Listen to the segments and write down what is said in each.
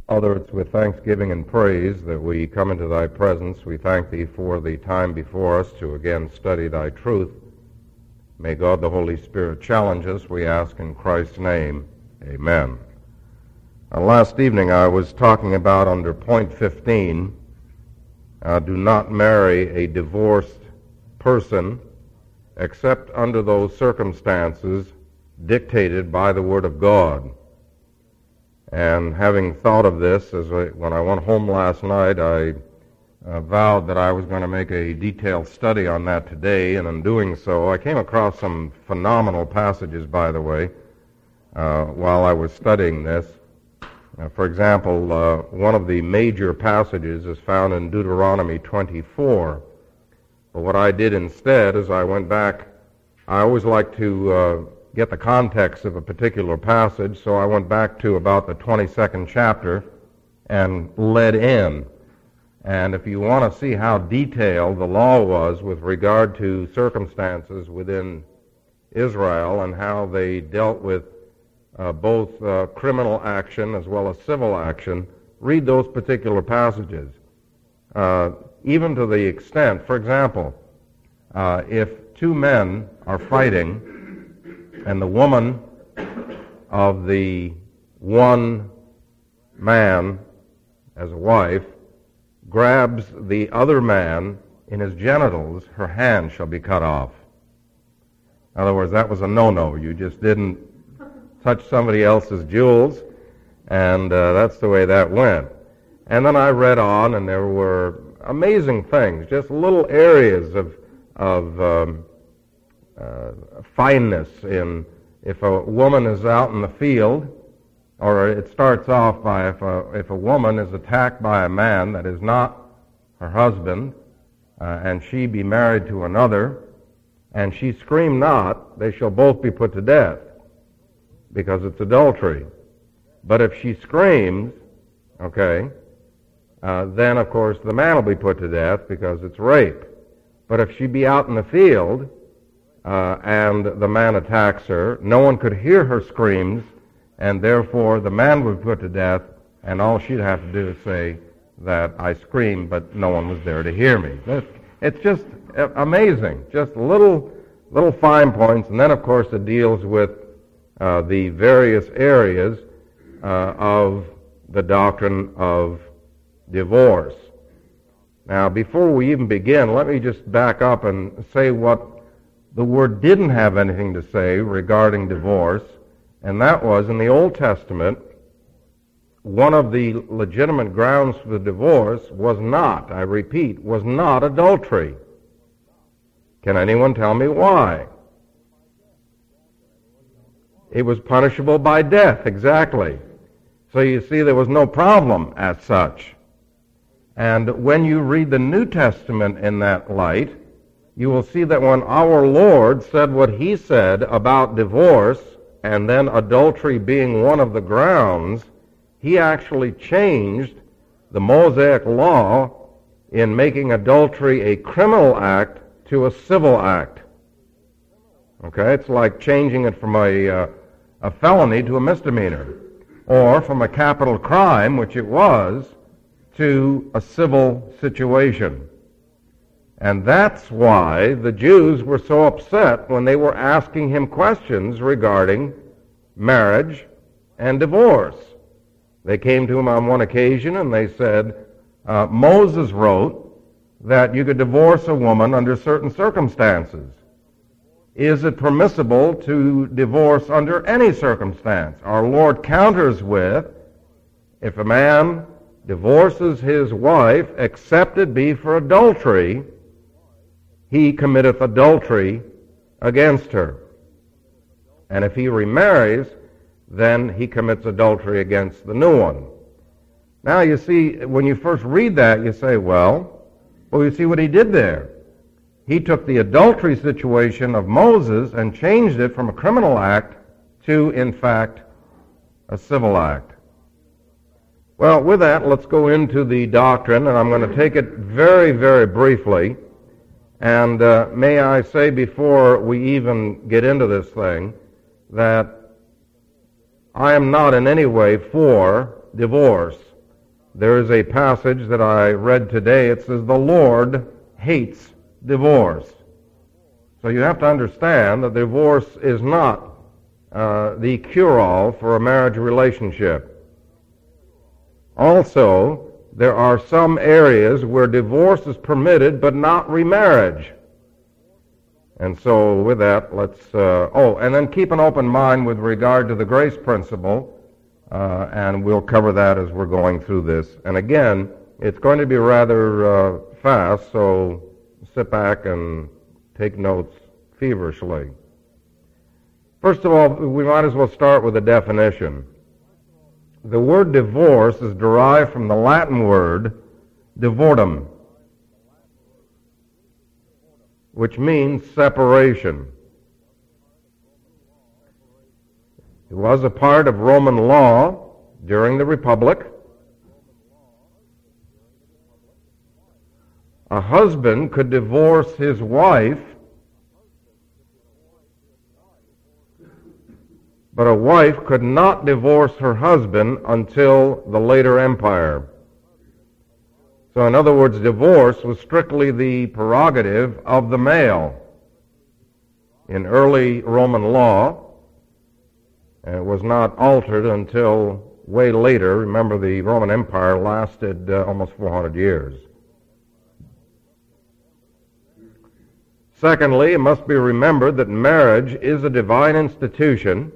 Father, it's with thanksgiving and praise that we come into thy presence. We thank thee for the time before us to again study thy truth. May God the Holy Spirit challenge us, we ask in Christ's name. Amen. Last evening I was talking about under point 15, do not marry a divorced person except under those circumstances dictated by the Word of God. And having thought of this, when I went home last night, I vowed that I was going to make a detailed study on that today, and in doing so, I came across some phenomenal passages, by the way, while I was studying this. For example, one of the major passages is found in Deuteronomy 24. But what I did instead is I went back. I always like to get the context of a particular passage, so I went back to about the 22nd chapter and led in. And if you want to see how detailed the law was with regard to circumstances within Israel and how they dealt with both criminal action as well as civil action, read those particular passages. Even to the extent, for example, if two men are fighting, and the woman of the one man as a wife grabs the other man in his genitals, her hand shall be cut off. In other words, that was a no-no. You just didn't touch somebody else's jewels, and that's the way that went. And then I read on, and there were amazing things, just little areas of fineness in if a woman is out in the field, or it starts off by if a woman is attacked by a man that is not her husband, and she be married to another, and she scream not, they shall both be put to death, because it's adultery. But if she screams, then of course the man will be put to death because it's rape. But if she be out in the field, and the man attacks her, no one could hear her screams, and therefore the man would be put to death, and all she'd have to do is say that I screamed, but no one was there to hear me. It's just amazing, just little fine points, and then of course it deals with the various areas of the doctrine of divorce. Now, before we even begin, let me just back up and say what the Word didn't have anything to say regarding divorce, and that was, in the Old Testament, one of the legitimate grounds for the divorce was not, I repeat, was not adultery. Can anyone tell me why? It was punishable by death, exactly. So you see, there was no problem as such. And when you read the New Testament in that light, you will see that when our Lord said what he said about divorce, and then adultery being one of the grounds, he actually changed the Mosaic law in making adultery a criminal act to a civil act. It's like changing it from a felony to a misdemeanor, or from a capital crime, which it was, to a civil situation. And that's why the Jews were so upset when they were asking him questions regarding marriage and divorce. They came to him on one occasion and they said, Moses wrote that you could divorce a woman under certain circumstances. Is it permissible to divorce under any circumstance? Our Lord counters with, if a man divorces his wife, except it be for adultery, he committeth adultery against her. And if he remarries, then he commits adultery against the new one. Now you see, when you first read that, you say, well, you see what he did there. He took the adultery situation of Moses and changed it from a criminal act to, in fact, a civil act. Well, with that, let's go into the doctrine, and I'm going to take it very, very briefly. And may I say before we even get into this thing that I am not in any way for divorce. there is a passage that I read today. It says, the Lord hates divorce. So you have to understand that divorce is not the cure-all for a marriage relationship. Also, there are some areas where divorce is permitted but not remarriage. And so with that, let's... and then keep an open mind with regard to the grace principle, and we'll cover that as we're going through this. And again, it's going to be rather fast, so sit back and take notes feverishly. First of all, we might as well start with a definition. The word divorce is derived from the Latin word divortum, which means separation. It was a part of Roman law during the Republic. A husband could divorce his wife, but a wife could not divorce her husband until the later empire. So in other words, divorce was strictly the prerogative of the male. In early Roman law, it was not altered until way later. Remember, the Roman Empire lasted almost 400 years. Secondly, it must be remembered that marriage is a divine institution.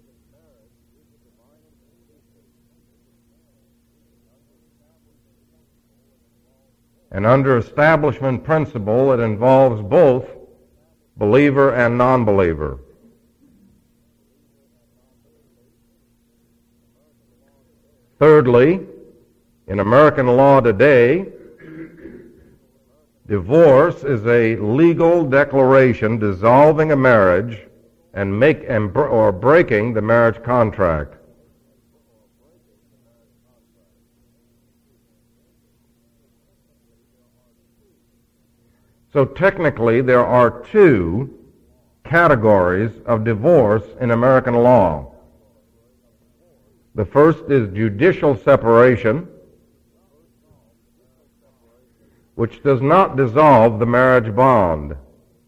And under establishment principle, it involves both believer and non-believer. Thirdly, in American law today, divorce is a legal declaration dissolving a marriage and breaking the marriage contract. So technically, there are two categories of divorce in American law. The first is judicial separation, which does not dissolve the marriage bond.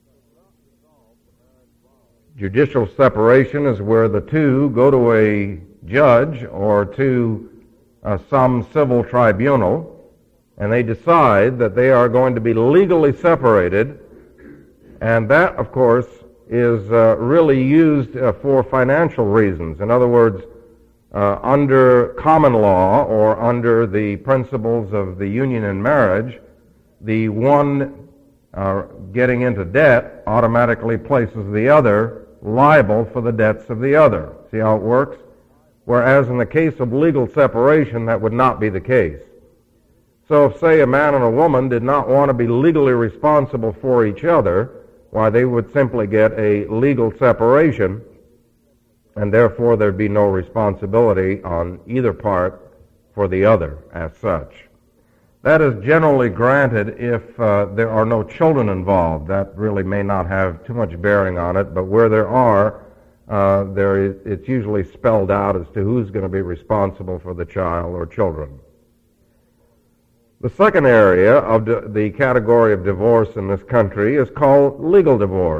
Judicial separation is where the two go to a judge or to some civil tribunal, and they decide that they are going to be legally separated, and that, of course, is really used for financial reasons. In other words, under common law or under the principles of the union and marriage, the one getting into debt automatically places the other liable for the debts of the other. See how it works? Whereas in the case of legal separation, that would not be the case. So if, say, a man and a woman did not want to be legally responsible for each other, why, they would simply get a legal separation, and therefore there'd be no responsibility on either part for the other as such. That is generally granted if there are no children involved. That really may not have too much bearing on it, but where there are, it's usually spelled out as to who's going to be responsible for the child or children. The second area of the category of divorce in this country is called legal divorce,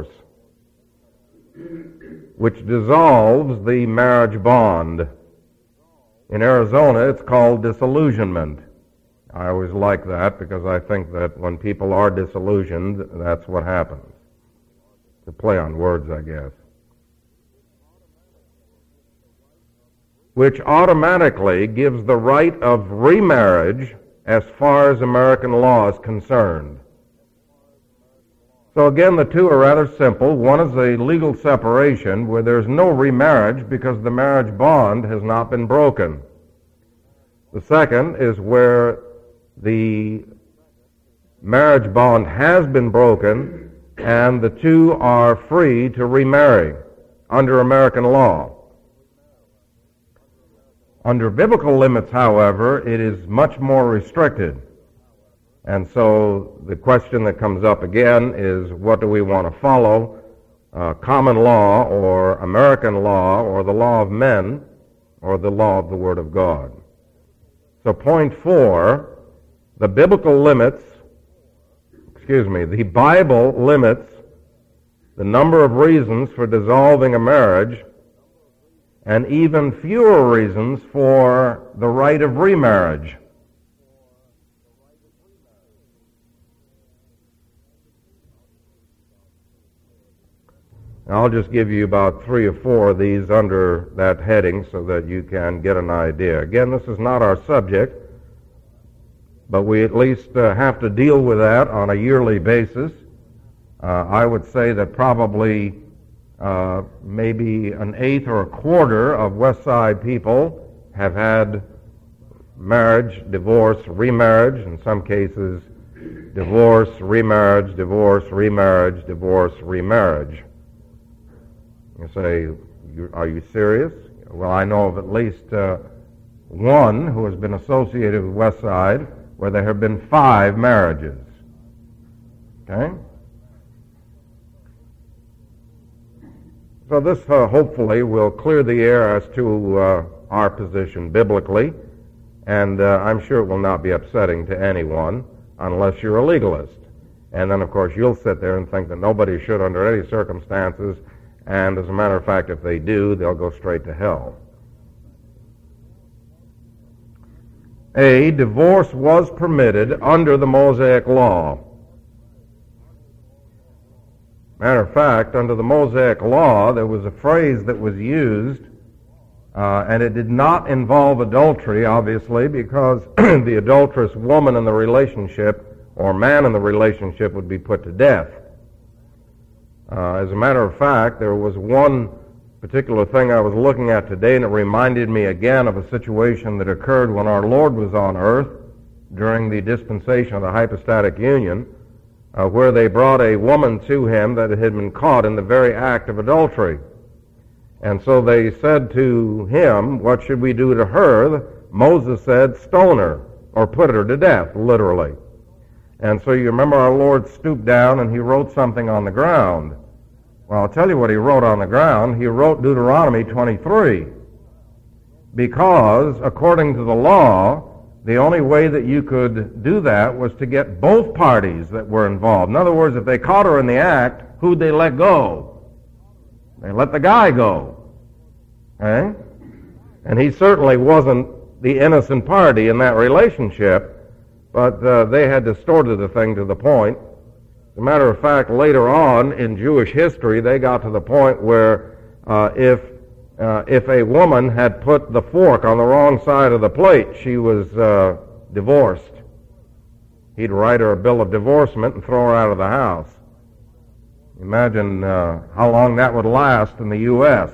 which dissolves the marriage bond. In Arizona, it's called disillusionment. I always like that because I think that when people are disillusioned, that's what happens. It's a play on words, I guess. Which automatically gives the right of remarriage as far as American law is concerned. So again, the two are rather simple. One is a legal separation where there's no remarriage because the marriage bond has not been broken. The second is where the marriage bond has been broken and the two are free to remarry under American law. Under biblical limits, however, it is much more restricted. And so the question that comes up again is, what do we want to follow? Common law or American law or the law of men or the law of the Word of God? So point 4, the Bible limits the number of reasons for dissolving a marriage and even fewer reasons for the right of remarriage. I'll just give you about 3 or 4 of these under that heading so that you can get an idea. Again, this is not our subject, but we at least have to deal with that on a yearly basis. I would say that probably maybe an eighth or a quarter of West Side people have had marriage, divorce, remarriage, in some cases divorce, remarriage, divorce, remarriage, divorce, remarriage. You say, are you serious? Well, I know of at least one who has been associated with West Side where there have been 5 marriages. Okay? So this hopefully will clear the air as to our position biblically, and I'm sure it will not be upsetting to anyone unless you're a legalist. And then, of course, you'll sit there and think that nobody should under any circumstances, and as a matter of fact, if they do, they'll go straight to hell. A, divorce was permitted under the Mosaic Law. Matter of fact, under the Mosaic Law, there was a phrase that was used, and it did not involve adultery, obviously, because the adulterous woman in the relationship or man in the relationship would be put to death. As a matter of fact, there was one particular thing I was looking at today, and it reminded me again of a situation that occurred when our Lord was on earth during the dispensation of the hypostatic union, where they brought a woman to him that had been caught in the very act of adultery. And so they said to him, what should we do to her? Moses said, stone her, or put her to death, literally. And so you remember our Lord stooped down and he wrote something on the ground. Well, I'll tell you what he wrote on the ground. He wrote Deuteronomy 23. Because, according to the law, the only way that you could do that was to get both parties that were involved. In other words, if they caught her in the act, who'd they let go? They let the guy go. Okay? And he certainly wasn't the innocent party in that relationship, but they had distorted the thing to the point. As a matter of fact, later on in Jewish history, they got to the point where if a woman had put the fork on the wrong side of the plate, she was divorced. He'd write her a bill of divorcement and throw her out of the house. Imagine how long that would last in the U.S.,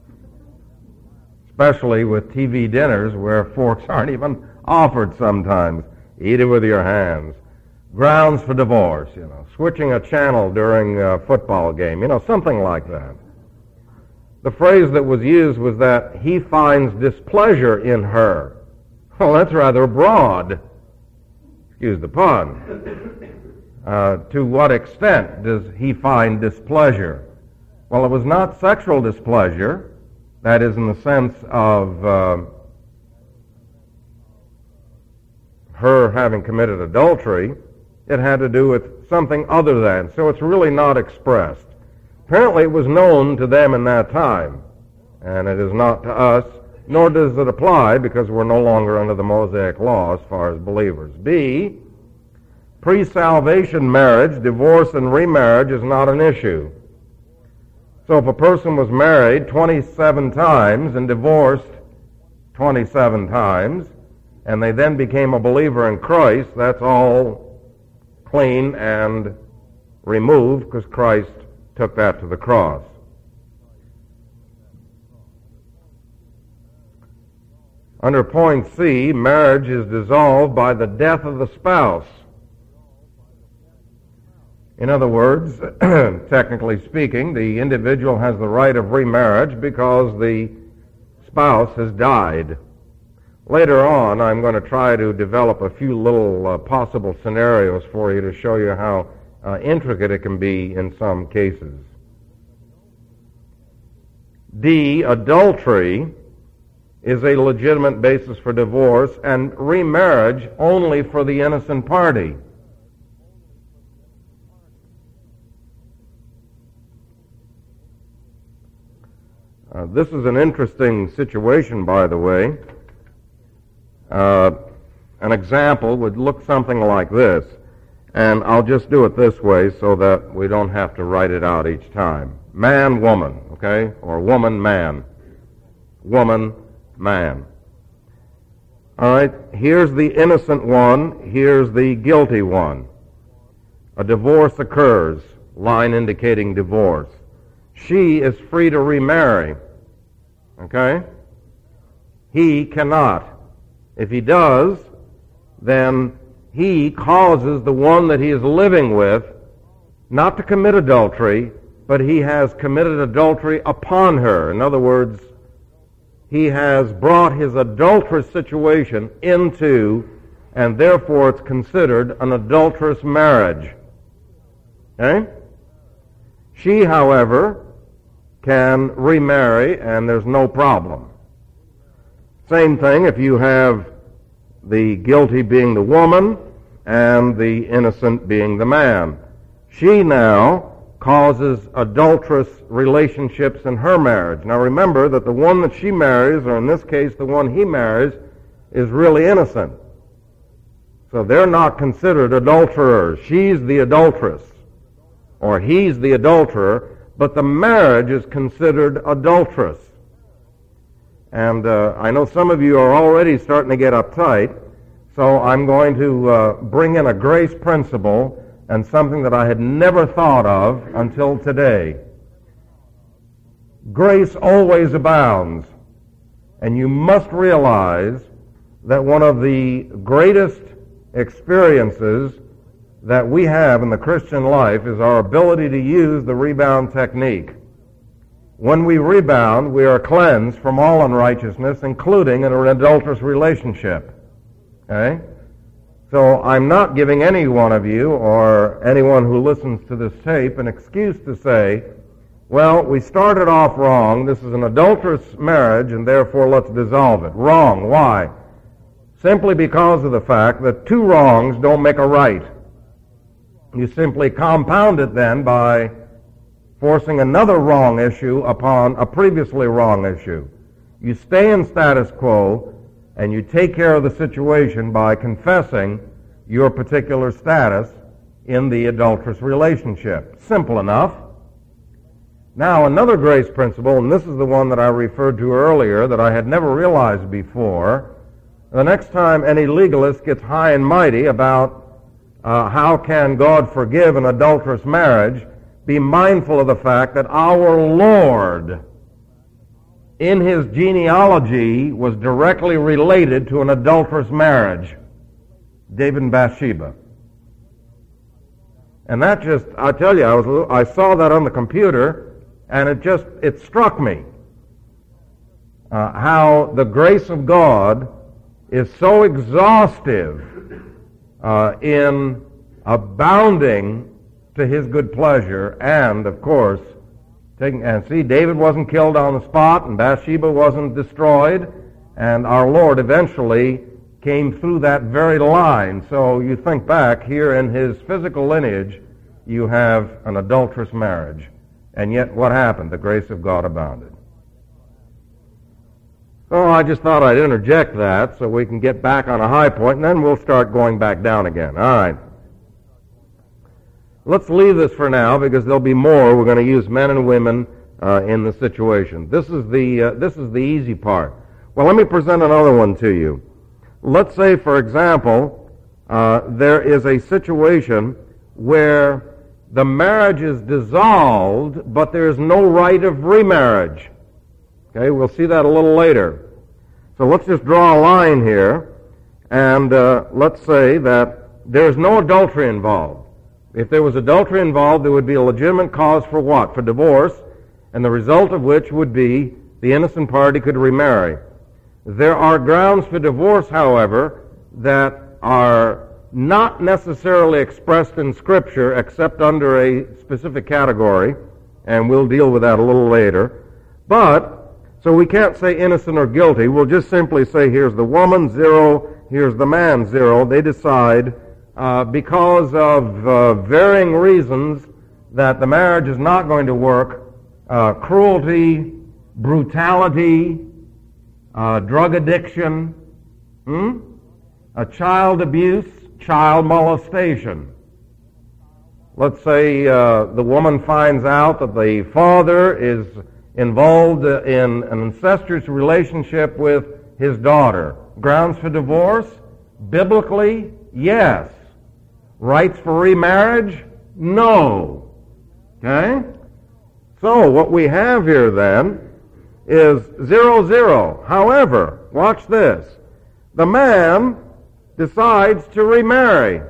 especially with TV dinners where forks aren't even offered sometimes. Eat it with your hands. Grounds for divorce, switching a channel during a football game, something like that. The phrase that was used was that he finds displeasure in her. Well, that's rather broad. Excuse the pun. To what extent does he find displeasure? Well, it was not sexual displeasure. That is in the sense of her having committed adultery. It had to do with something other than. So it's really not expressed. Apparently it was known to them in that time, and it is not to us, nor does it apply because we're no longer under the Mosaic Law as far as believers. B, pre-salvation marriage, divorce and remarriage is not an issue. So if a person was married 27 times and divorced 27 times, and they then became a believer in Christ, that's all clean and removed because Christ took that to the cross. Under point C, marriage is dissolved by the death of the spouse. In other words, technically speaking, the individual has the right of remarriage because the spouse has died. Later on, I'm going to try to develop a few little possible scenarios for you to show you how intricate it can be in some cases. D, adultery is a legitimate basis for divorce, and remarriage only for the innocent party. This is an interesting situation, by the way. An example would look something like this, and I'll just do it this way so that we don't have to write it out each time. Man, woman, okay? Or woman, man. Woman, man. All right, here's the innocent one, here's the guilty one. A divorce occurs, line indicating divorce. She is free to remarry, okay? He cannot. If he does, then he causes the one that he is living with not to commit adultery, but he has committed adultery upon her. In other words, he has brought his adulterous situation into, and therefore it's considered an adulterous marriage. Okay? She, however, can remarry, and there's no problem. Same thing if you have the guilty being the woman and the innocent being the man. She now causes adulterous relationships in her marriage. Now remember that the one that she marries, or in this case the one he marries, is really innocent. So they're not considered adulterers. She's the adulteress, or he's the adulterer, but the marriage is considered adulterous. And I know some of you are already starting to get uptight, so I'm going to bring in a grace principle and something that I had never thought of until today. Grace always abounds, and you must realize that one of the greatest experiences that we have in the Christian life is our ability to use the rebound technique. When we rebound, we are cleansed from all unrighteousness, including an adulterous relationship. Okay? So I'm not giving any one of you or anyone who listens to this tape an excuse to say, well, we started off wrong, this is an adulterous marriage, and therefore let's dissolve it. Wrong. Why? Simply because of the fact that two wrongs don't make a right. You simply compound it then by forcing another wrong issue upon a previously wrong issue. You stay in status quo, and you take care of the situation by confessing your particular status in the adulterous relationship. Simple enough. Now, another grace principle, and this is the one that I referred to earlier that I had never realized before. The next time any legalist gets high and mighty about how can God forgive an adulterous marriage, be mindful of the fact that our Lord, in his genealogy, was directly related to an adulterous marriage, David and Bathsheba. And that just, I tell you, I saw that on the computer, and it struck me how the grace of God is so exhaustive in abounding to his good pleasure, and of course, David wasn't killed on the spot, and Bathsheba wasn't destroyed, and our Lord eventually came through that very line. So you think back, here in his physical lineage, you have an adulterous marriage. And yet what happened? The grace of God abounded. So I just thought I'd interject that so we can get back on a high point, and then we'll start going back down again. All right. Let's leave this for now because there'll be more. We're going to use men and women in the situation. This is the easy part. Well, let me present another one to you. Let's say, for example, there is a situation where the marriage is dissolved, but there's no right of remarriage. Okay, we'll see that a little later. So let's just draw a line here, and let's say that there's no adultery involved. If there was adultery involved, there would be a legitimate cause for what? For divorce, and the result of which would be the innocent party could remarry. There are grounds for divorce, however, that are not necessarily expressed in Scripture except under a specific category, and we'll deal with that a little later. But So we can't say innocent or guilty. We'll just simply say here's the woman, 0, here's the man, 0. They decide because of varying reasons that the marriage is not going to work. Cruelty, brutality, drug addiction, child abuse, child molestation. Let's say the woman finds out that the father is involved in an incestuous relationship with his daughter. Grounds for divorce? Biblically, yes. Rights for remarriage? No. Okay? So what we have here then is 0-0. However, watch this. The man decides to remarry.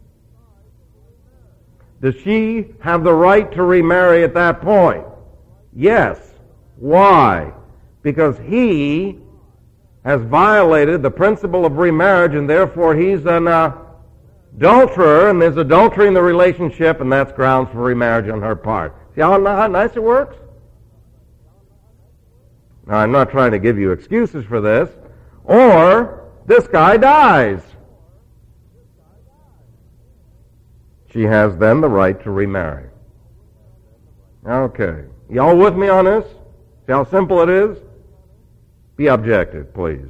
Does she have the right to remarry at that point? Yes. Why? Because he has violated the principle of remarriage, and therefore he's an adulterer, and there's adultery in the relationship, and that's grounds for remarriage on her part. See how nice it works? Now, I'm not trying to give you excuses for this. Or, this guy dies. She has then the right to remarry. Okay. Y'all with me on this? See how simple it is? Be objective, please.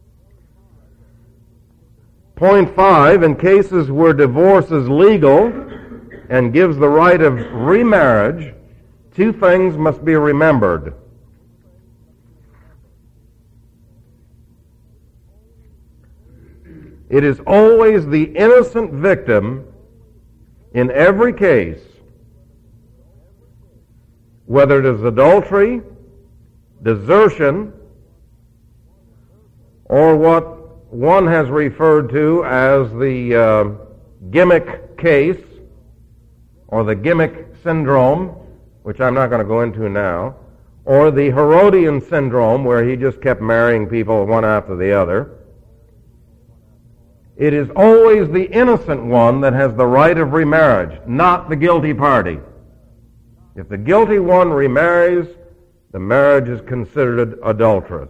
Point 5, in cases where divorce is legal and gives the right of remarriage, 2 things must be remembered. It is always the innocent victim in every case, whether it is adultery, desertion, or what one has referred to as the gimmick case, or the gimmick syndrome, which I'm not going to go into now, or the Herodian syndrome, where he just kept marrying people one after the other. It is always the innocent one that has the right of remarriage, not the guilty party. If the guilty one remarries, the marriage is considered adulterous.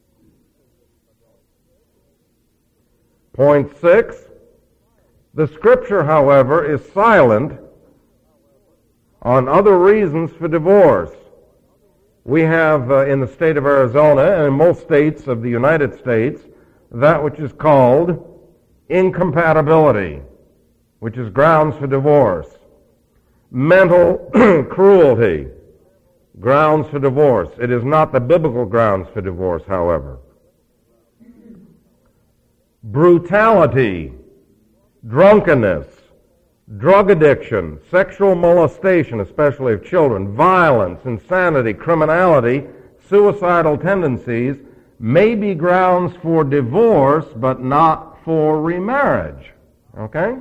Point 6, the Scripture, however, is silent on other reasons for divorce. We have in the state of Arizona and in most states of the United States that which is called incompatibility, which is grounds for divorce. Mental cruelty, grounds for divorce. It is not the biblical grounds for divorce, however. Brutality, drunkenness, drug addiction, sexual molestation, especially of children, violence, insanity, criminality, suicidal tendencies may be grounds for divorce, but not for remarriage. Okay?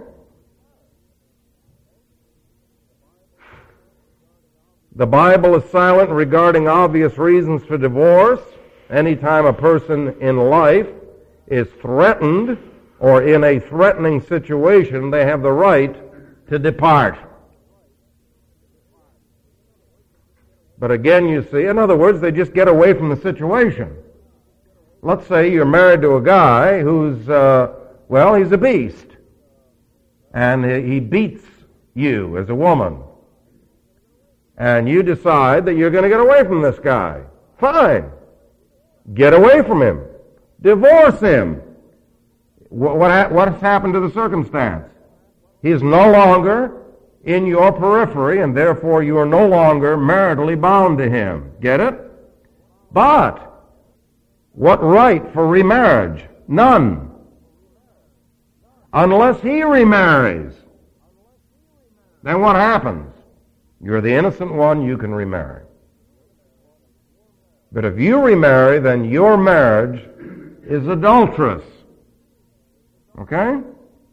The Bible is silent regarding obvious reasons for divorce. Anytime a person in life is threatened or in a threatening situation, they have the right to depart. But again, you see, in other words, they just get away from the situation. Let's say you're married to a guy who's, he's a beast. And he beats you as a woman. And you decide that you're going to get away from this guy. Fine. Get away from him. Divorce him. What has happened to the circumstance? He is no longer in your periphery, and therefore you are no longer maritally bound to him. Get it? But what right for remarriage? None. Unless he remarries. Then what happens? You're the innocent one, you can remarry. But if you remarry, then your marriage is adulterous. Okay?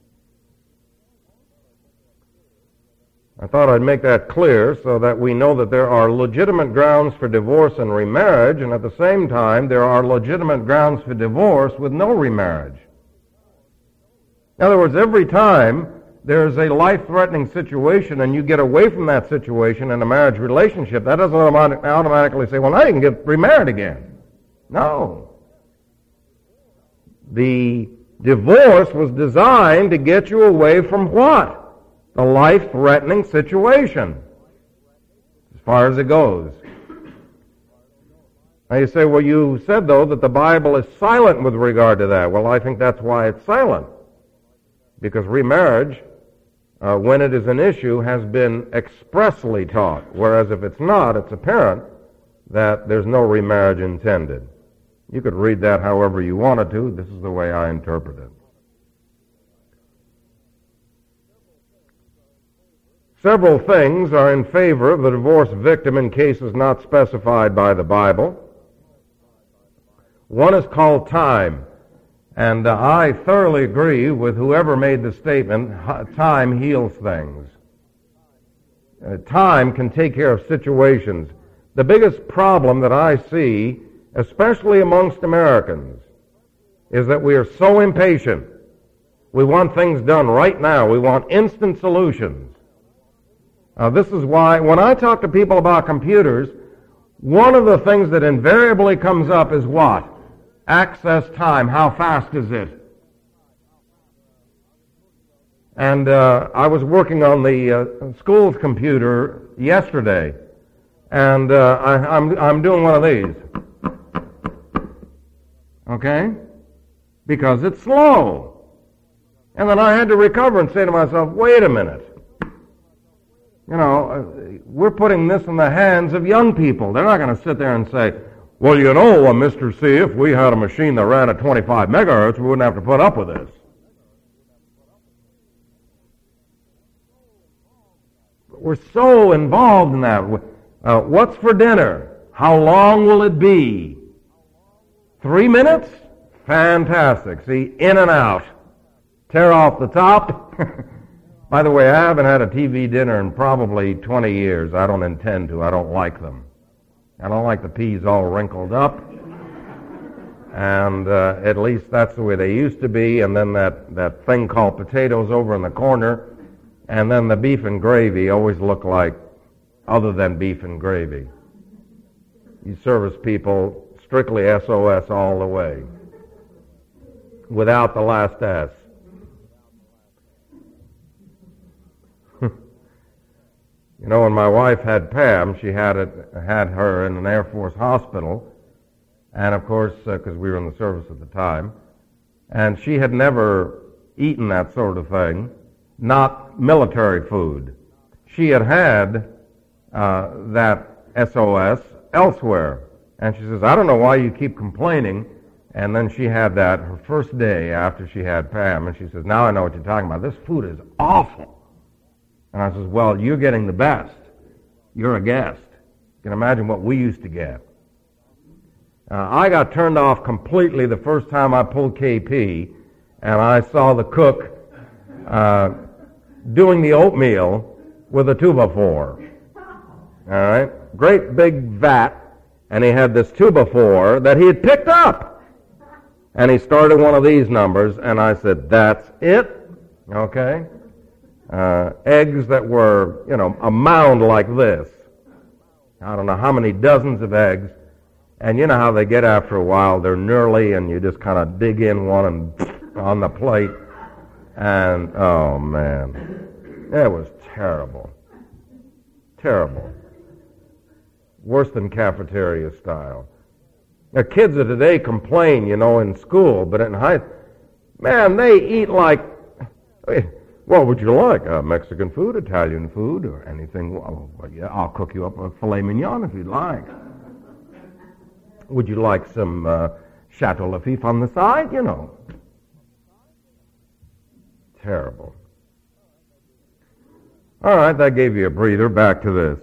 I thought I'd make that clear so that we know that there are legitimate grounds for divorce and remarriage, and at the same time there are legitimate grounds for divorce with no remarriage. In other words, every time there's a life-threatening situation and you get away from that situation in a marriage relationship, that doesn't automatically say, well, now you can get remarried again. No. The divorce was designed to get you away from what? The life-threatening situation, as far as it goes. Now you say, well, you said, though, that the Bible is silent with regard to that. Well, I think that's why it's silent. Because remarriage, when it is an issue, has been expressly taught. Whereas if it's not, it's apparent that there's no remarriage intended. You could read that however you wanted to. This is the way I interpret it. Several things are in favor of the divorce victim in cases not specified by the Bible. One is called time. And I thoroughly agree with whoever made the statement, time heals things. Time can take care of situations. The biggest problem that I see, especially amongst Americans, is that we are so impatient. We want things done right now. We want instant solutions. This is why when I talk to people about computers, one of the things that invariably comes up is what? Access time. How fast is it? And I was working on the school's computer yesterday, and I'm doing one of these. Okay? Because it's slow. And then I had to recover and say to myself, wait a minute. You know, we're putting this in the hands of young people. They're not going to sit there and say, well, you know, Mr. C, if we had a machine that ran at 25 megahertz, we wouldn't have to put up with this. But we're so involved in that. What's for dinner? How long will it be? 3 minutes? Fantastic. See, in and out. Tear off the top. By the way, I haven't had a TV dinner in probably 20 years. I don't intend to. I don't like them. I don't like the peas all wrinkled up. And at least that's the way they used to be. And then that thing called potatoes over in the corner. And then the beef and gravy always look like other than beef and gravy. You service people strictly SOS all the way, without the last S. You know, when my wife had Pam, she had her in an Air Force hospital, and of course, because we were in the service at the time, and she had never eaten that sort of thing, not military food. She had that SOS elsewhere, and she says, I don't know why you keep complaining. And then she had that her first day after she had Pam, and she says, now I know what you're talking about. This food is awful. And I says, well, you're getting the best. You're a guest. You can imagine what we used to get. I got turned off completely the first time I pulled KP, and I saw the cook doing the oatmeal with a 2x4. All right? Great big vat, and he had this 2x4 that he had picked up. And he started one of these numbers, and I said, that's it? Okay? Eggs that were, a mound like this. I don't know how many dozens of eggs. And you know how they get after a while. They're knurly, and you just kind of dig in one and on the plate. And, oh, man. It was terrible. Terrible. Worse than cafeteria style. Now, kids of today complain, in school, but in high, man, they eat like... What would you like? Mexican food, Italian food, or anything? Well, yeah, I'll cook you up a filet mignon if you'd like. Would you like some Chateau Lafite on the side? Terrible. All right, that gave you a breather. Back to this.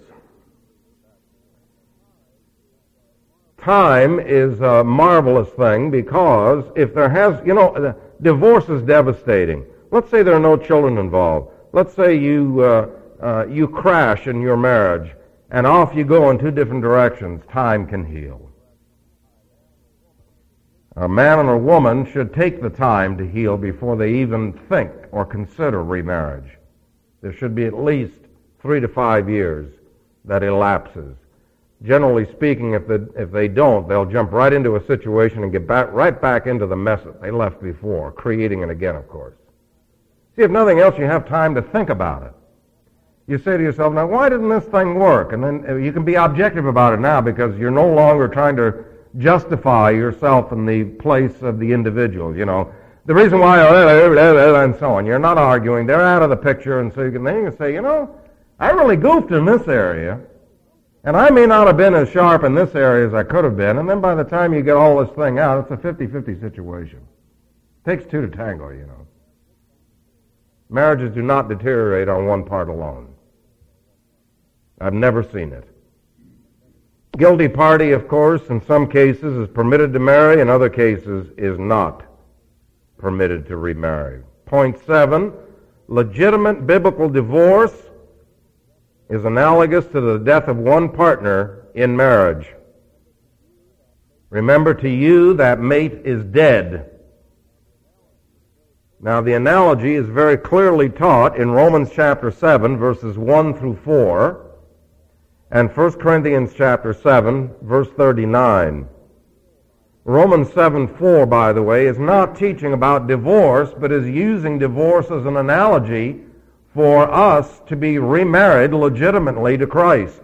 Time is a marvelous thing because if there has, divorce is devastating. Let's say there are no children involved. Let's say you crash in your marriage, and off you go in two different directions. Time can heal. A man and a woman should take the time to heal before they even think or consider remarriage. There should be at least 3 to 5 years that elapses. Generally speaking, if they don't, they'll jump right into a situation and get right back into the mess that they left before, creating it again, of course. See, if nothing else, you have time to think about it. You say to yourself, now, why didn't this thing work? And then you can be objective about it now because you're no longer trying to justify yourself in the place of the individual, you know. The reason why, and so on. You're not arguing. They're out of the picture, and so you can say, you know, I really goofed in this area, and I may not have been as sharp in this area as I could have been, and then by the time you get all this thing out, it's a 50-50 situation. It takes two to tango, you know. Marriages do not deteriorate on one part alone. I've never seen it. Guilty party, of course, in some cases is permitted to marry, in other cases is not permitted to remarry. Point 7, legitimate biblical divorce is analogous to the death of one partner in marriage. Remember, to you, that mate is dead. Now, the analogy is very clearly taught in Romans chapter 7, verses 1 through 4, and 1 Corinthians chapter 7, verse 39. Romans 7:4, by the way, is not teaching about divorce, but is using divorce as an analogy for us to be remarried legitimately to Christ.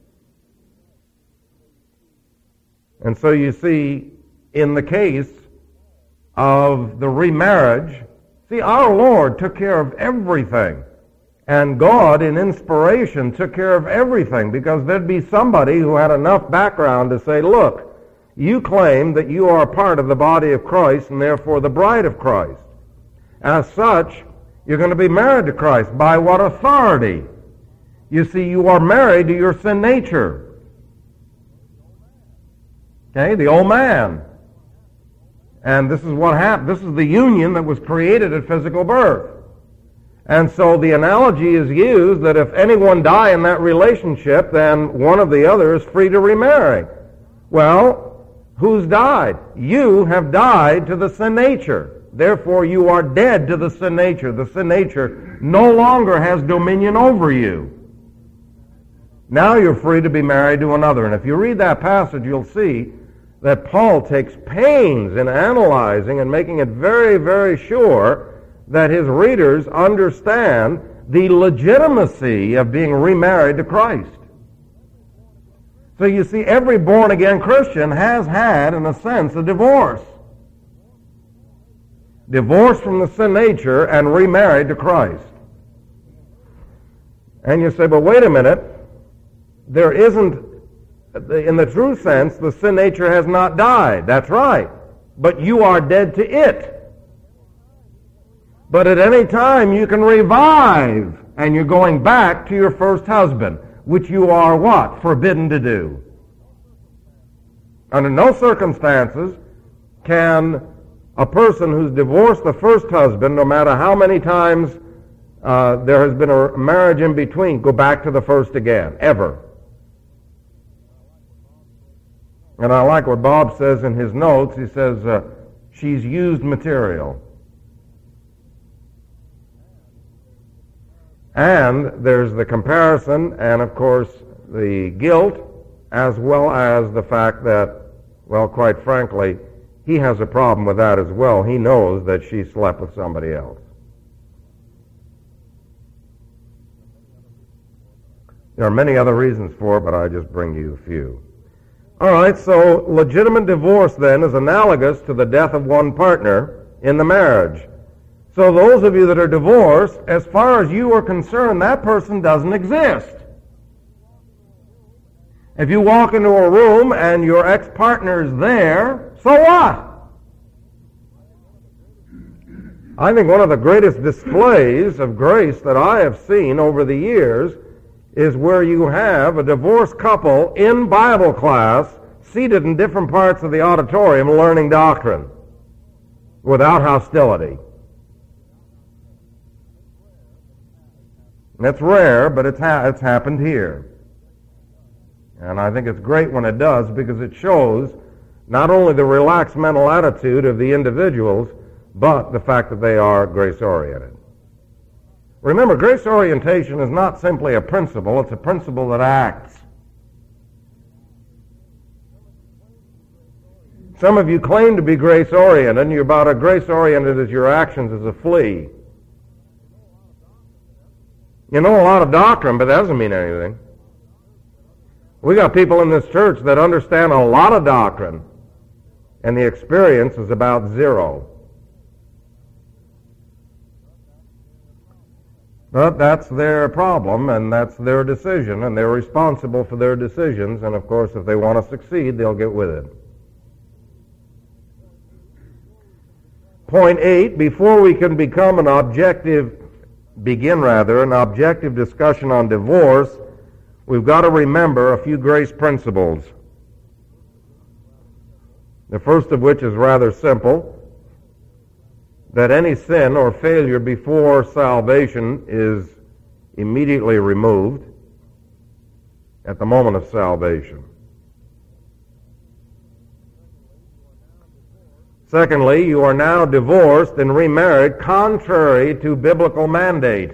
And so you see, in the case of the remarriage, see, our Lord took care of everything. And God, in inspiration, took care of everything because there'd be somebody who had enough background to say, look, you claim that you are a part of the body of Christ and therefore the bride of Christ. As such, you're going to be married to Christ. By what authority? You see, you are married to your sin nature. Okay, the old man. And this is what happened. This is the union that was created at physical birth. And so the analogy is used that if anyone die in that relationship, then one of the other is free to remarry. Well, who's died? You have died to the sin nature. Therefore, you are dead to the sin nature. The sin nature no longer has dominion over you. Now you're free to be married to another. And if you read that passage, you'll see that Paul takes pains in analyzing and making it very, very sure that his readers understand the legitimacy of being remarried to Christ. So you see, every born-again Christian has had, in a sense, a divorce. Divorced from the sin nature and remarried to Christ. And you say, but wait a minute, there isn't, in the true sense, the sin nature has not died. That's right. But you are dead to it. But at any time you can revive, and you're going back to your first husband, which you are what? Forbidden to do. Under no circumstances can a person who's divorced the first husband, no matter how many times there has been a marriage in between, go back to the first again, ever. And I like what Bob says in his notes. He says, she's used material. And there's the comparison and, of course, the guilt, as well as the fact that, well, quite frankly, he has a problem with that as well. He knows that she slept with somebody else. There are many other reasons for it, but I just bring you a few. All right, so legitimate divorce then is analogous to the death of one partner in the marriage. So those of you that are divorced, as far as you are concerned, that person doesn't exist. If you walk into a room and your ex-partner is there, so what? I think one of the greatest displays of grace that I have seen over the years is where you have a divorced couple in Bible class seated in different parts of the auditorium learning doctrine without hostility. That's rare, but it's happened here. And I think it's great when it does because it shows not only the relaxed mental attitude of the individuals, but the fact that they are grace-oriented. Remember, grace orientation is not simply a principle, it's a principle that acts. Some of you claim to be grace-oriented, and you're about as grace-oriented as your actions as a flea. You know a lot of doctrine, but that doesn't mean anything. We got people in this church that understand a lot of doctrine, and the experience is about zero. But that's their problem, and that's their decision, and they're responsible for their decisions, and of course, if they want to succeed, they'll get with it. Point 8, before we can begin an objective discussion on divorce, we've got to remember a few grace principles. The first of which is rather simple, that any sin or failure before salvation is immediately removed at the moment of salvation. Secondly, you are now divorced and remarried contrary to biblical mandate.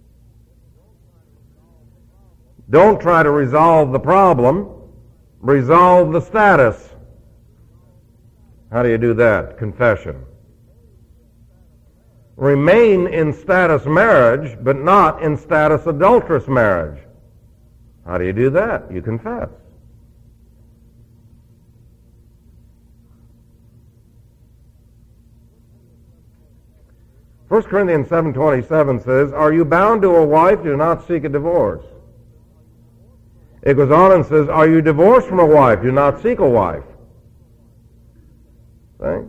Don't try to resolve the problem, resolve the status. How do you do that? Confession. Remain in status marriage, but not in status adulterous marriage. How do you do that? You confess. First Corinthians 7:27 says, "Are you bound to a wife? Do not seek a divorce." It goes on and says, "Are you divorced from a wife? Do not seek a wife." See?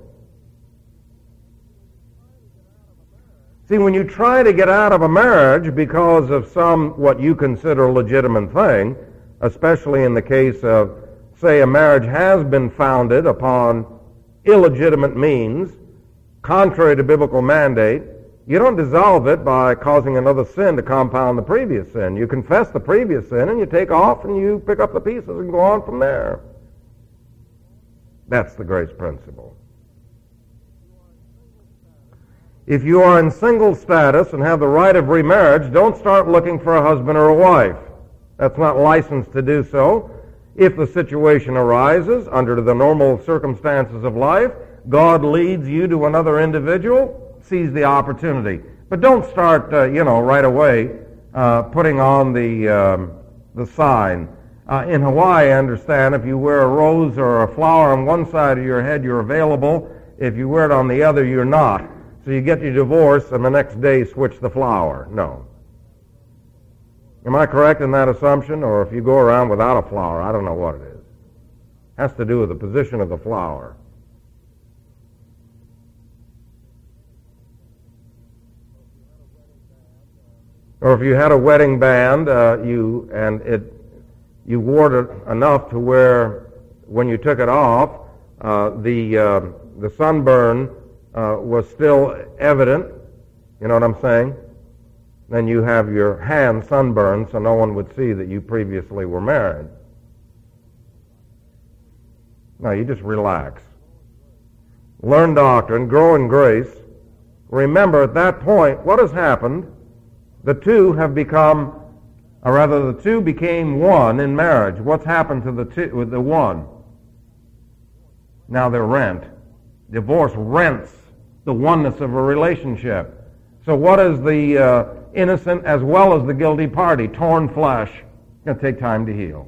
See, when you try to get out of a marriage because of some what you consider legitimate thing, especially in the case of, say, a marriage has been founded upon illegitimate means, contrary to biblical mandate, you don't dissolve it by causing another sin to compound the previous sin. You confess the previous sin and you take off and you pick up the pieces and go on from there. That's the grace principle. If you are in single status and have the right of remarriage, don't start looking for a husband or a wife. That's not licensed to do so. If the situation arises under the normal circumstances of life, God leads you to another individual, seize the opportunity. But don't start, right away putting on the sign. In Hawaii, I understand, if you wear a rose or a flower on one side of your head, you're available. If you wear it on the other, you're not. So you get your divorce and the next day switch the flower. No. Am I correct in that assumption? Or if you go around without a flower, I don't know what it is. It has to do with the position of the flower. Or if you had a wedding band, you wore it enough to where when you took it off, the sunburn was still evident. You know what I'm saying? Then you have your hand sunburned so no one would see that you previously were married. No, you just relax. Learn doctrine, grow in grace. Remember at that point, what has happened? The two became one in marriage. What's happened to the one? Now they're rent. Divorce rents the oneness of a relationship. So what is the innocent as well as the guilty party? Torn flesh. It's going to take time to heal.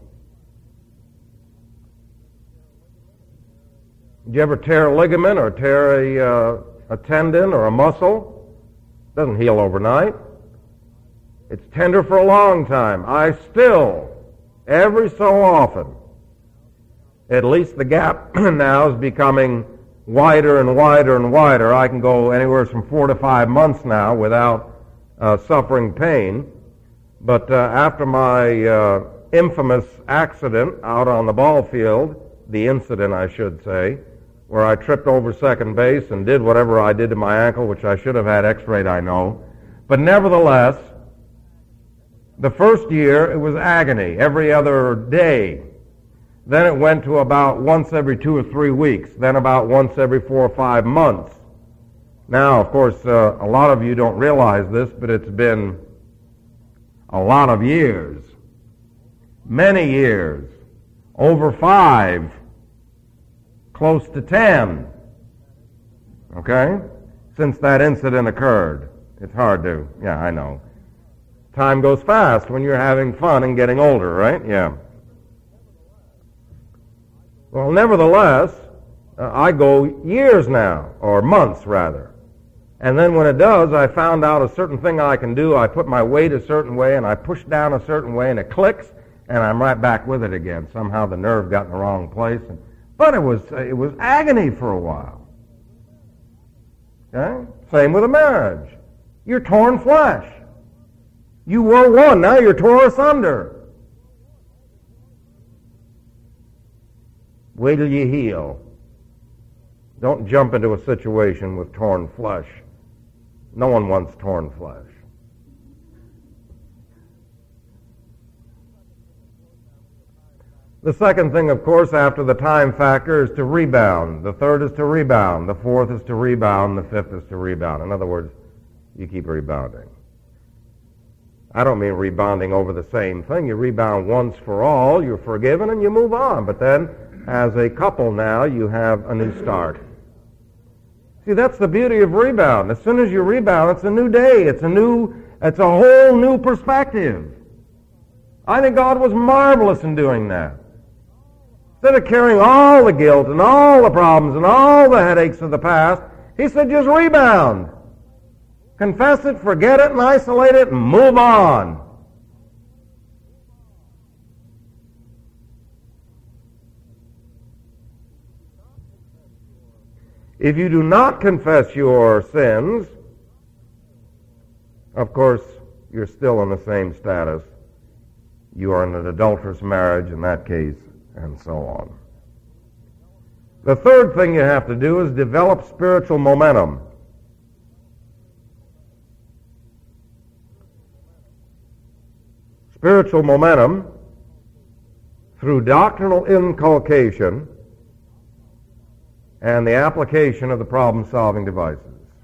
Did you ever tear a ligament or tear a tendon or a muscle? It doesn't heal overnight. It's tender for a long time. I still, every so often, at least the gap now is becoming wider and wider and wider. I can go anywhere from 4 to 5 months now without suffering pain. But after my infamous accident out on the ball field, the incident I should say, where I tripped over second base and did whatever I did to my ankle, which I should have had x-rayed, I know. But nevertheless, the first year it was agony every other day. Then it went to about once every 2 or 3 weeks. Then about once every 4 or 5 months. Now, of course, a lot of you don't realize this, but it's been a lot of years. Many years. Over 5. close to 10. Okay? Since that incident occurred. It's hard to, yeah, I know. Time goes fast when you're having fun and getting older, right? Yeah. Well, nevertheless, I go years now, or months rather. And then when it does, I found out a certain thing I can do. I put my weight a certain way, and I push down a certain way, and it clicks, and I'm right back with it again. Somehow the nerve got in the wrong place. But it was agony for a while. Okay? Same with a marriage. You're torn flesh. You were one, now you're torn asunder. Wait till you heal. Don't jump into a situation with torn flesh. No one wants torn flesh. The second thing, of course, after the time factor is to rebound. The third is to rebound. The fourth is to rebound. The fifth is to rebound. In other words, you keep rebounding. I don't mean rebounding over the same thing. You rebound once for all, you're forgiven, and you move on. But then, as a couple now, you have a new start. See, that's the beauty of rebound. As soon as you rebound, it's a new day. It's a whole new perspective. I think God was marvelous in doing that. Instead of carrying all the guilt and all the problems and all the headaches of the past, he said, just rebound. Confess it, forget it, and isolate it, and move on. If you do not confess your sins, of course, you're still in the same status. You are in an adulterous marriage in that case, and so on. The third thing you have to do is develop spiritual momentum. Spiritual momentum through doctrinal inculcation and the application of the problem-solving devices.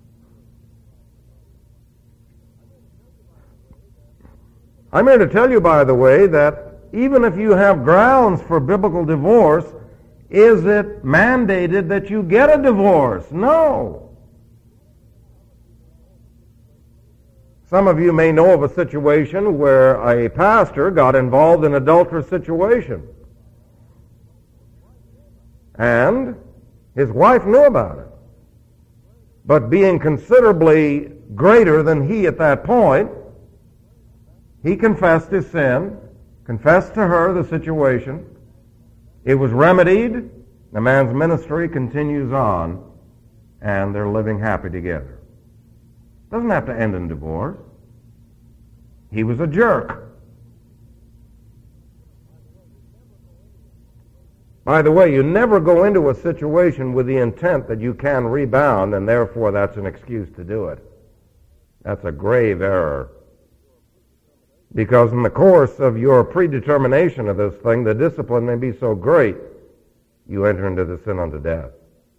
I'm here to tell you, by the way, that even if you have grounds for biblical divorce, is it mandated that you get a divorce? No. Some of you may know of a situation where a pastor got involved in an adulterous situation. And his wife knew about it. But being considerably greater than he at that point, he confessed his sin, confessed to her the situation. It was remedied. The man's ministry continues on, and they're living happy together. Doesn't have to end in divorce. He was a jerk. By the way, you never go into a situation with the intent that you can rebound, and therefore that's an excuse to do it. That's a grave error. Because in the course of your predetermination of this thing, the discipline may be so great, you enter into the sin unto death.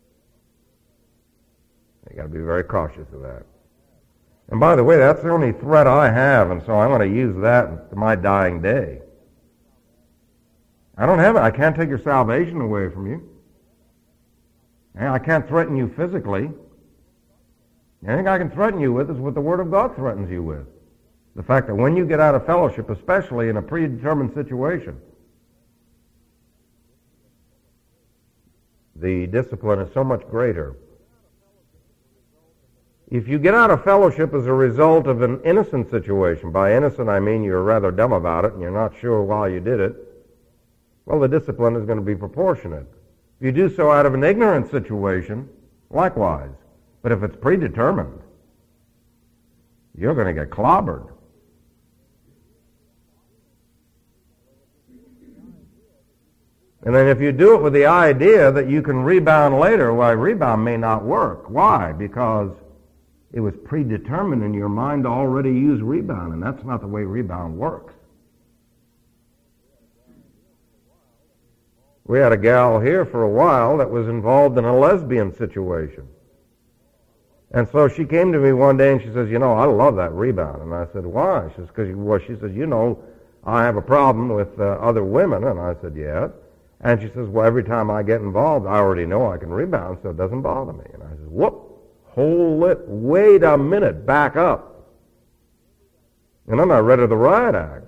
You got to be very cautious of that. And by the way, that's the only threat I have, and so I'm going to use that to my dying day. I don't have it. I can't take your salvation away from you. And I can't threaten you physically. The only thing I can threaten you with is what the Word of God threatens you with. The fact that when you get out of fellowship, especially in a predetermined situation, the discipline is so much greater. If you get out of fellowship as a result of an innocent situation, by innocent I mean you're rather dumb about it and you're not sure why you did it, well, the discipline is going to be proportionate. If you do so out of an ignorant situation, likewise. But if it's predetermined, you're going to get clobbered. And then if you do it with the idea that you can rebound later, well, rebound may not work. Why? Because it was predetermined in your mind to already use rebound, and that's not the way rebound works. We had a gal here for a while that was involved in a lesbian situation. And so she came to me one day and she says, I love that rebound. And I said, why? She says, I have a problem with other women. And I said, yeah. And she says, well, every time I get involved, I already know I can rebound, so it doesn't bother me. And I said, whoop, hold it, wait a minute, back up. And then I read her the riot act.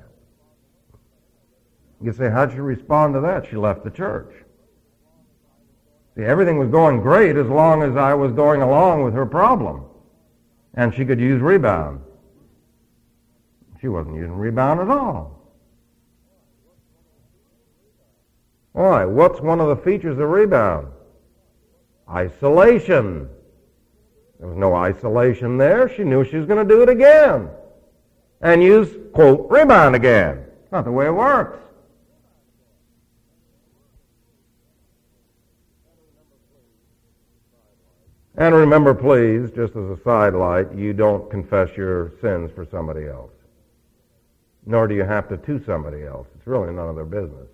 You say, how'd she respond to that? She left the church. See, everything was going great as long as I was going along with her problem. And she could use rebound. She wasn't using rebound at all. All right, what's one of the features of rebound? Isolation. There was no isolation there. She knew she was going to do it again. And use, quote, rebound again. It's not the way it works. And remember, please, just as a sidelight, you don't confess your sins for somebody else. Nor do you have to somebody else. It's really none of their business.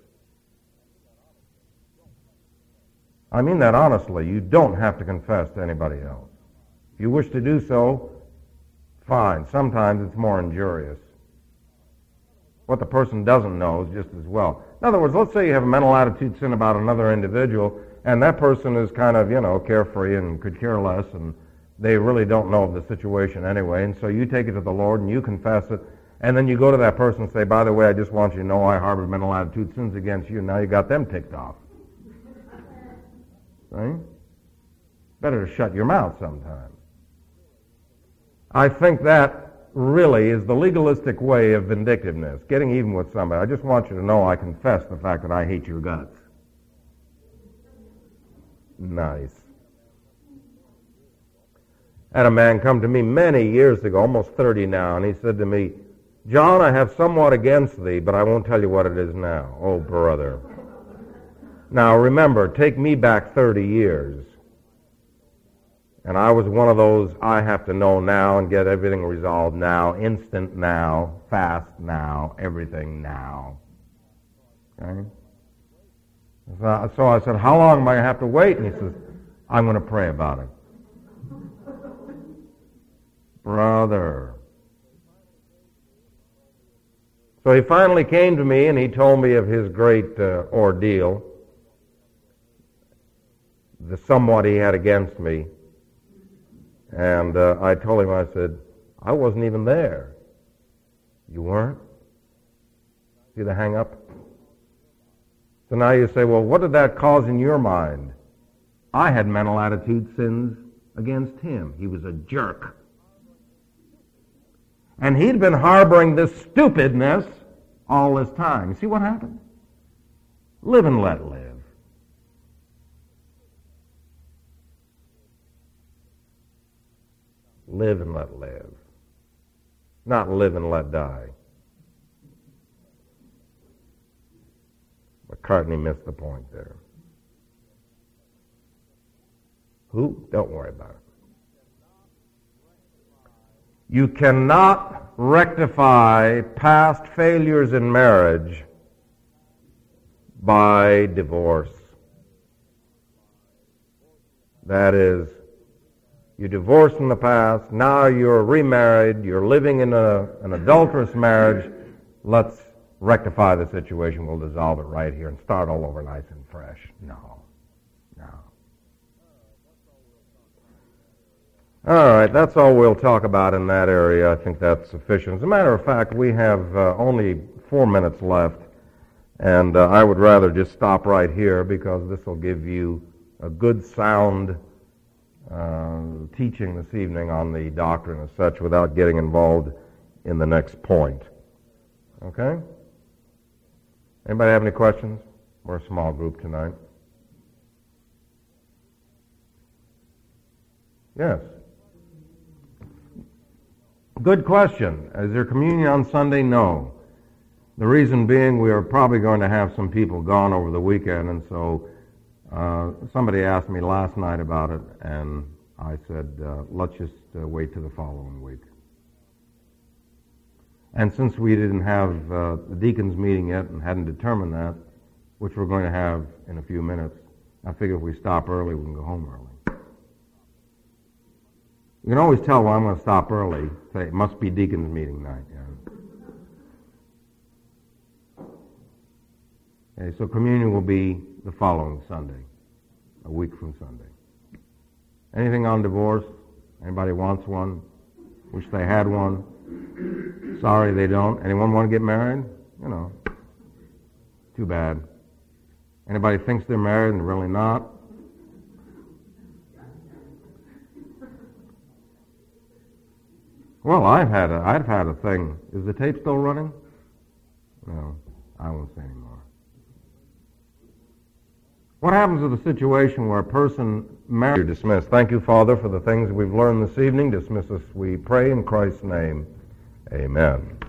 I mean that honestly. You don't have to confess to anybody else. If you wish to do so, fine. Sometimes it's more injurious. What the person doesn't know is just as well. In other words, let's say you have a mental attitude sin about another individual, and that person is kind of, carefree and could care less, and they really don't know of the situation anyway, and so you take it to the Lord and you confess it, and then you go to that person and say, by the way, I just want you to know I harbored mental attitude sins against you, and now you got them ticked off. Right? Better to shut your mouth sometime. I think that really is the legalistic way of vindictiveness, getting even with somebody. I just want you to know I confess the fact that I hate your guts. Nice. I had a man come to me many years ago, almost 30 now, and he said to me, John, I have somewhat against thee, but I won't tell you what it is now. Oh, brother. Now, remember, take me back 30 years. And I was one of those, I have to know now and get everything resolved now, instant now, fast now, everything now. Okay? So I said, how long am I going to have to wait? And he says, I'm going to pray about it. Brother. So he finally came to me and he told me of his great ordeal, the somewhat he had against me. And I told him, I said, I wasn't even there. You weren't? See the hang up? So now you say, well, what did that cause in your mind? I had mental attitude sins against him. He was a jerk. And he'd been harboring this stupidness all this time. You see what happened? Live and let live. Live and let live. Not live and let die. McCartney missed the point there. Who? Don't worry about it. You cannot rectify past failures in marriage by divorce. That is, you divorced in the past, now you're remarried, you're living in an adulterous marriage. Let's rectify the situation, we'll dissolve it right here and start all over nice and fresh. No. All right, that's all we'll talk about in that area. I think that's sufficient. As a matter of fact, we have only 4 minutes left, and I would rather just stop right here because this will give you a good sound teaching this evening on the doctrine as such without getting involved in the next point. Okay? Anybody have any questions? We're a small group tonight. Yes. Good question. Is there communion on Sunday? No. The reason being we are probably going to have some people gone over the weekend, and so somebody asked me last night about it, and I said, let's just wait till the following week. And since we didn't have the deacons meeting yet and hadn't determined that, which we're going to have in a few minutes, I figure if we stop early, we can go home early. You can always tell when I'm going to stop early. Say, it must be deacons meeting night. Yeah. Okay, so communion will be the following Sunday, a week from Sunday. Anything on divorce? Anybody wants one? Wish they had one? Sorry they don't. Anyone want to get married? You know, too bad. Anybody thinks they're married and really not? Well, I've had a thing. Is the tape still running? No, I won't say anymore. What happens in the situation where a person marries? You're dismissed. Thank you, Father, for the things we've learned this evening. Dismiss us, we pray, in Christ's name. Amen.